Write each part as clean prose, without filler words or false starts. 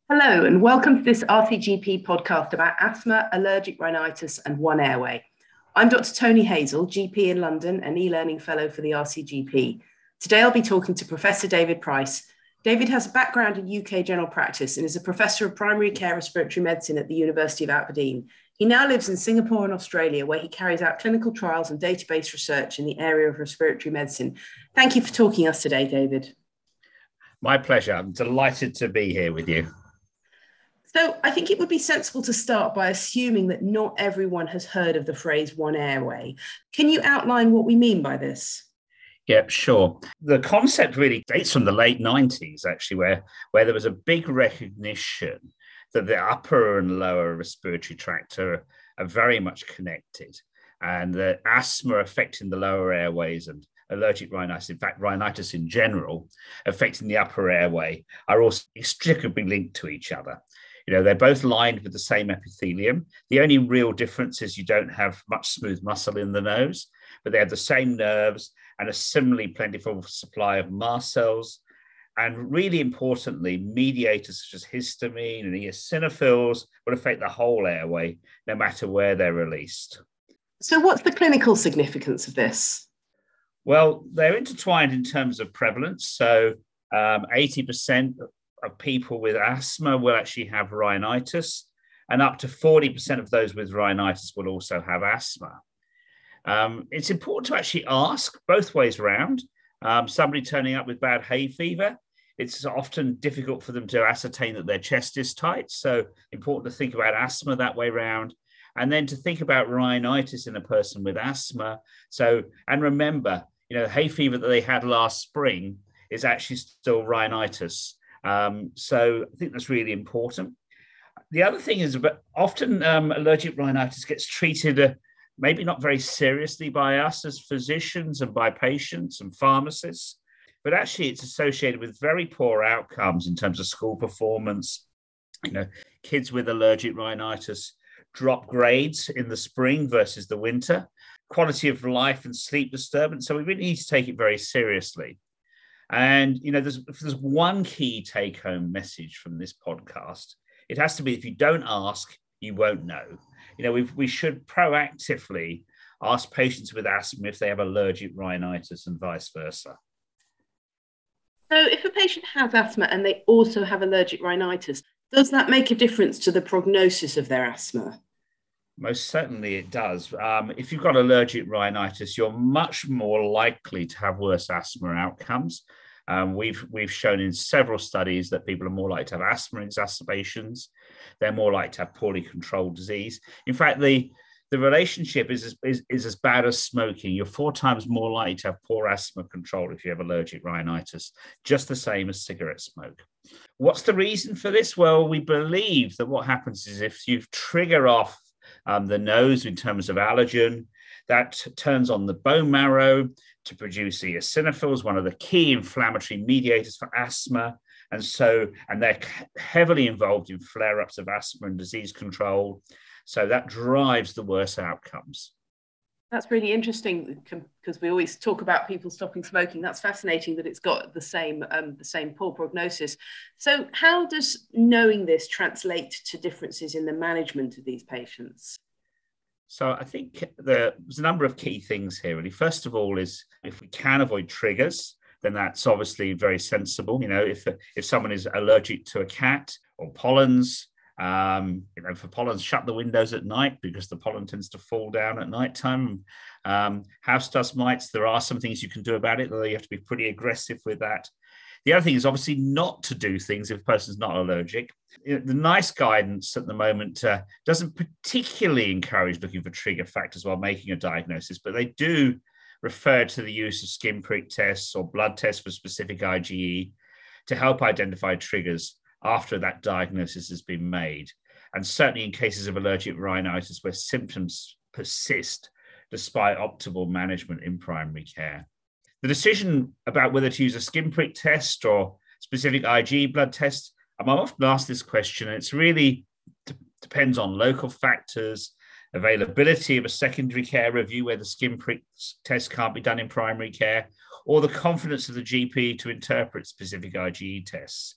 Hello, and welcome to this RCGP podcast about asthma, allergic rhinitis, and one airway. I'm Dr. Tony Hazel, GP in London and e-learning fellow for the RCGP. Today, I'll be talking to Professor David Price. David has a background in UK general practice and is a professor of primary care respiratory medicine at the University of Aberdeen. He now lives in Singapore and Australia, where he carries out clinical trials and database research in the area of respiratory medicine. Thank you for talking to us today, David. My pleasure. I'm delighted to be here with you. So I think it would be sensible to start by assuming that not everyone has heard of the phrase one airway. Can you outline what we mean by this? Yep, sure. The concept really dates from the late 90s, actually, where there was a big recognition that the upper and lower respiratory tract are very much connected, and that asthma affecting the lower airways and allergic rhinitis, in fact, rhinitis in general, affecting the upper airway, are also inextricably linked to each other. You know, they're both lined with the same epithelium. The only real difference is you don't have much smooth muscle in the nose, but they have the same nerves and a similarly plentiful supply of mast cells. And really importantly, mediators such as histamine and eosinophils will affect the whole airway, no matter where they're released. So what's the clinical significance of this? Well, they're intertwined in terms of prevalence. So 80% of people with asthma will actually have rhinitis, and up to 40% of those with rhinitis will also have asthma. It's important to actually ask both ways around. Somebody turning up with bad hay fever, it's often difficult for them to ascertain that their chest is tight. So important to think about asthma that way round. And then to think about rhinitis in a person with asthma. And remember, hay fever that they had last spring is actually still rhinitis. So I think that's really important. The other thing is often allergic rhinitis gets treated maybe not very seriously by us as physicians and by patients and pharmacists, but actually it's associated with very poor outcomes in terms of school performance. Kids with allergic rhinitis drop grades in the spring versus the winter, quality of life and sleep disturbance. So we really need to take it very seriously. And, if there's one key take-home message from this podcast, it has to be, if you don't ask, you won't know. We should proactively ask patients with asthma if they have allergic rhinitis and vice versa. So if a patient has asthma and they also have allergic rhinitis, does that make a difference to the prognosis of their asthma? Most certainly it does. If you've got allergic rhinitis, you're much more likely to have worse asthma outcomes. We've shown in several studies that people are more likely to have asthma exacerbations. They're more likely to have poorly controlled disease. In fact, the relationship is as bad as smoking. You're 4 times more likely to have poor asthma control if you have allergic rhinitis, just the same as cigarette smoke. What's the reason for this? Well, we believe that what happens is if you trigger off the nose in terms of allergen, that turns on the bone marrow to produce eosinophils, one of the key inflammatory mediators for asthma. And they're heavily involved in flare-ups of asthma and disease control. So that drives the worst outcomes. That's really interesting because we always talk about people stopping smoking. That's fascinating that it's got the same poor prognosis. So how does knowing this translate to differences in the management of these patients? So I think there's a number of key things here, really. First of all is if we can avoid triggers, then that's obviously very sensible. If someone is allergic to a cat or pollens, for pollens, shut the windows at night because the pollen tends to fall down at nighttime. House dust mites, there are some things you can do about it, though you have to be pretty aggressive with that. The other thing is obviously not to do things if a person's not allergic. The NICE guidance at the moment doesn't particularly encourage looking for trigger factors while making a diagnosis, but they do refer to the use of skin prick tests or blood tests for specific IgE to help identify triggers after that diagnosis has been made. And certainly in cases of allergic rhinitis where symptoms persist despite optimal management in primary care. The decision about whether to use a skin prick test or specific IgE blood test, I'm often asked this question, and it's really depends on local factors, availability of a secondary care review where the skin prick test can't be done in primary care, or the confidence of the GP to interpret specific IgE tests.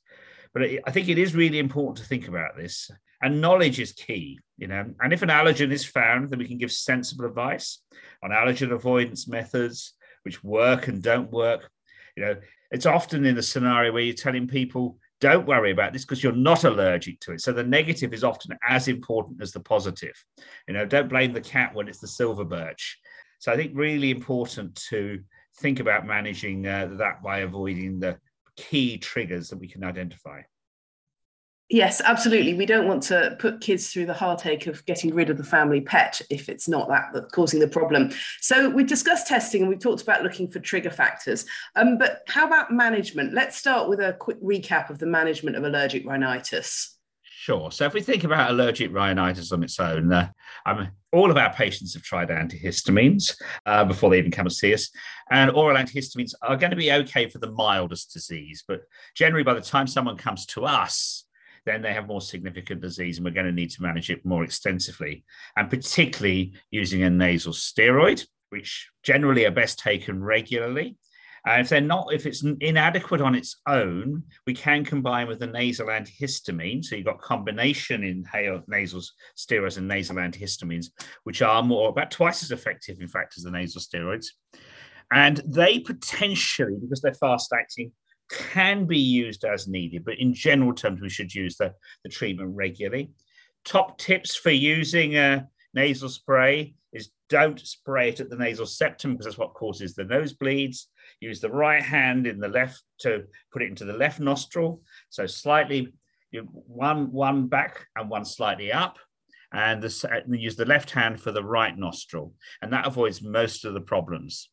But I think it is really important to think about this. And knowledge is key, And if an allergen is found, then we can give sensible advice on allergen avoidance methods, which work and don't work. It's often in the scenario where you're telling people, don't worry about this because you're not allergic to it. So the negative is often as important as the positive. Don't blame the cat when it's the silver birch. So I think really important to think about managing that by avoiding the key triggers that we can identify. Yes, absolutely. We don't want to put kids through the heartache of getting rid of the family pet if it's not that that's causing the problem. So we've discussed testing and we've talked about looking for trigger factors. But how about management? Let's start with a quick recap of the management of allergic rhinitis. Sure. So if we think about allergic rhinitis on its own, all of our patients have tried antihistamines before they even come and see us. And oral antihistamines are going to be okay for the mildest disease. But generally, by the time someone comes to us, then they have more significant disease and we're going to need to manage it more extensively, and particularly using a nasal steroid, which generally are best taken regularly. And if it's inadequate on its own, we can combine with the nasal antihistamine. So you've got combination inhaled nasal steroids and nasal antihistamines, which are about twice as effective, in fact, as the nasal steroids. And they potentially, because they're fast acting, can be used as needed, but in general terms, we should use the treatment regularly. Top tips for using a nasal spray is don't spray it at the nasal septum because that's what causes the nosebleeds. Use the right hand in the left to put it into the left nostril. So slightly, one back and one slightly up, and use the left hand for the right nostril. And that avoids most of the problems.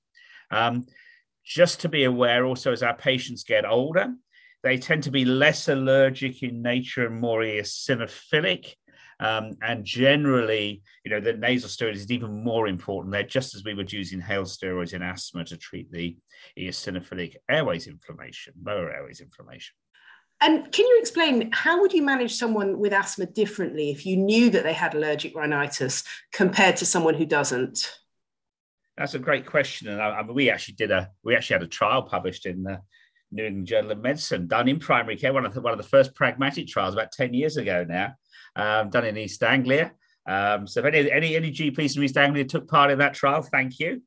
Just to be aware also, as our patients get older, they tend to be less allergic in nature and more eosinophilic. And generally, the nasal steroid is even more important there, just as we would use inhaled steroids in asthma to treat the eosinophilic airways inflammation, lower airways inflammation. And can you explain, how would you manage someone with asthma differently if you knew that they had allergic rhinitis compared to someone who doesn't? That's a great question, and we actually had a trial published in the New England Journal of Medicine, done in primary care, one of the first pragmatic trials about 10 years ago now, done in East Anglia. So if any GPs from East Anglia took part in that trial, thank you.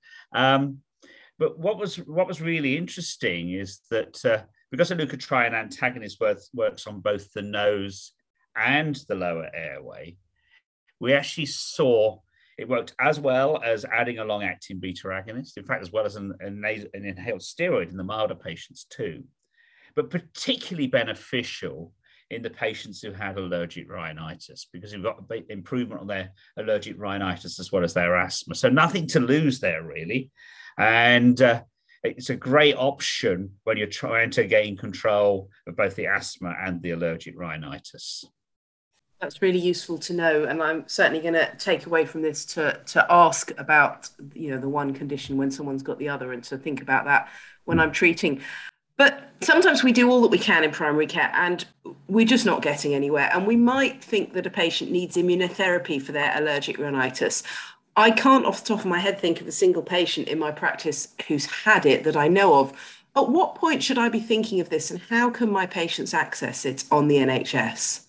But what was really interesting is that because a leukotriene antagonist works on both the nose and the lower airway, we actually saw it worked as well as adding a long-acting beta agonist, in fact, as well as an inhaled steroid in the milder patients too, but particularly beneficial in the patients who had allergic rhinitis, because you've got improvement on their allergic rhinitis as well as their asthma. So nothing to lose there, really. And it's a great option when you're trying to gain control of both the asthma and the allergic rhinitis. That's really useful to know, and I'm certainly going to take away from this to ask about the one condition when someone's got the other, and to think about that when I'm treating. But sometimes we do all that we can in primary care and we're just not getting anywhere, and we might think that a patient needs immunotherapy for their allergic rhinitis. I can't off the top of my head think of a single patient in my practice who's had it that I know of. At what point should I be thinking of this, and how can my patients access it on the NHS?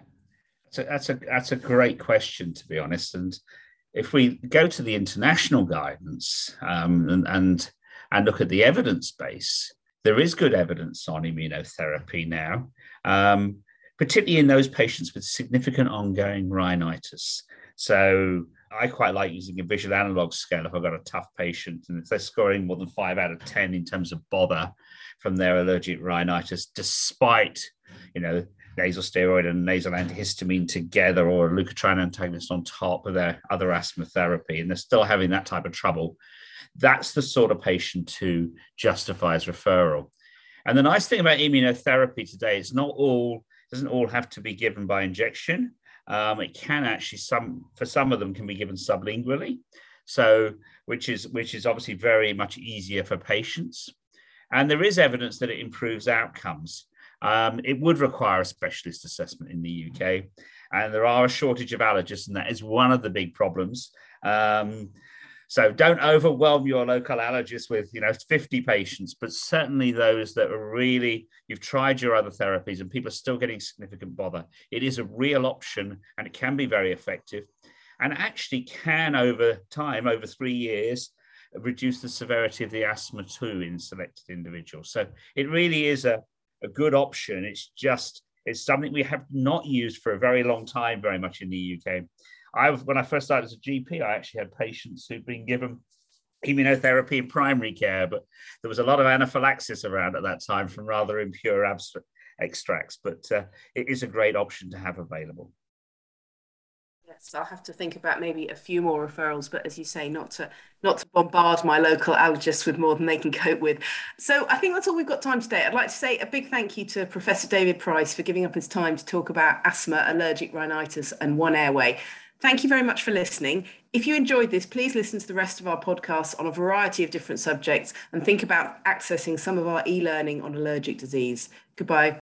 That's a great question, to be honest. And if we go to the international guidance and look at the evidence base, there is good evidence on immunotherapy now, particularly in those patients with significant ongoing rhinitis. So I quite like using a visual analog scale if I've got a tough patient, and if they're scoring more than 5 out of 10 in terms of bother from their allergic rhinitis, despite nasal steroid and nasal antihistamine together, or a leukotriene antagonist on top of their other asthma therapy, and they're still having that type of trouble, that's the sort of patient who justifies referral. And the nice thing about immunotherapy today is doesn't all have to be given by injection. It can actually, for some of them, can be given sublingually, so which is obviously very much easier for patients. And there is evidence that it improves outcomes. It would require a specialist assessment in the UK, and there are a shortage of allergists, and that is one of the big problems. So don't overwhelm your local allergist with 50 patients, but certainly those that are really, you've tried your other therapies and people are still getting significant bother. It is a real option and it can be very effective and actually can over time, over 3 years, reduce the severity of the asthma too in selected individuals. So it really is a good option. It's something we have not used for a very long time, very much in the UK. When I first started as a GP, I actually had patients who'd been given immunotherapy in primary care, but there was a lot of anaphylaxis around at that time from rather impure extracts. But it is a great option to have available. Yes, I'll have to think about maybe a few more referrals, but as you say, not to bombard my local allergists with more than they can cope with. So I think that's all we've got time today. I'd like to say a big thank you to Professor David Price for giving up his time to talk about asthma, allergic rhinitis, and One Airway. Thank you very much for listening. If you enjoyed this, please listen to the rest of our podcasts on a variety of different subjects and think about accessing some of our e-learning on allergic disease. Goodbye.